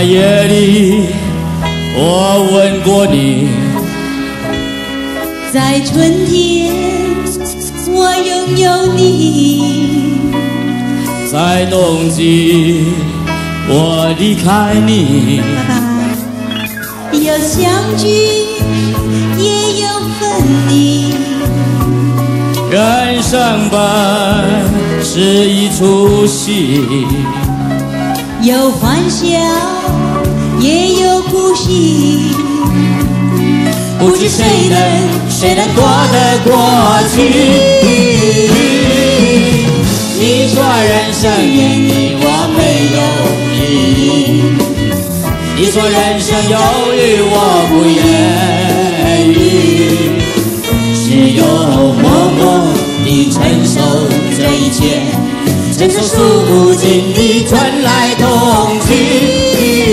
夜里，我吻过你； 在春天，我拥有你； 在冬季，我离开你。 有相聚，也有分离。 人生本是一出戏， 有欢笑，也有哭戏。 不知谁能躲得过去？你说人生眼里我没有意义，你说人生有雨我不言语，只有默默地承受这一切，承受数不尽的春来冬去。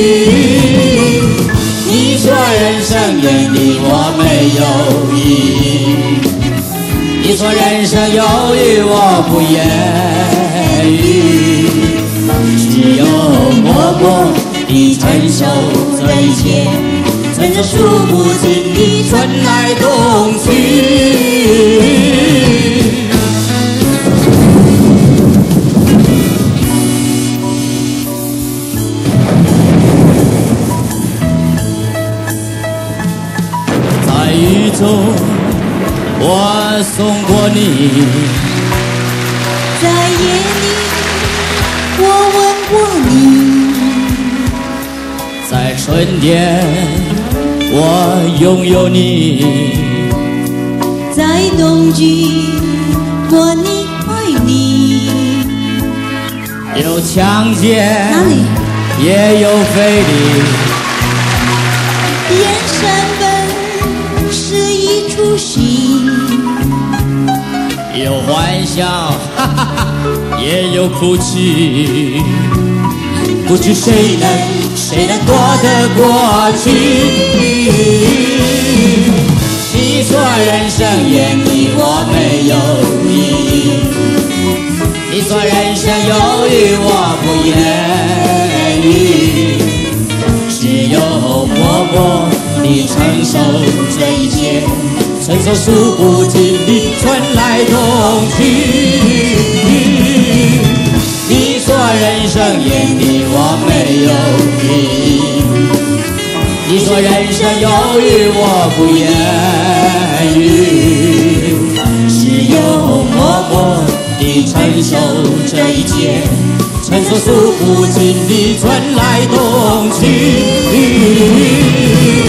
你说人生眼里我没有意义，你说人生有雨我不言语，只有默默地承受这一切，承受数不尽的春来冬去。在雨中，我送过你； 在夜里，我吻过你； 在春天，我拥有你； 在冬季，我离开你。 有强奸， 哪里？ 也有非礼。 人生本是一出戏， 有欢笑，哈哈哈，也有哭泣。不知谁能躲得过去？你说人生眼里我没有意义，你说人生有雨我不言语，只有默默地承受这一切，承受数不尽的春来冬去。你说人生眼里我没有意义，你说人生有雨我不言语，只有默默地承受这一切，承受数不尽的春来冬去。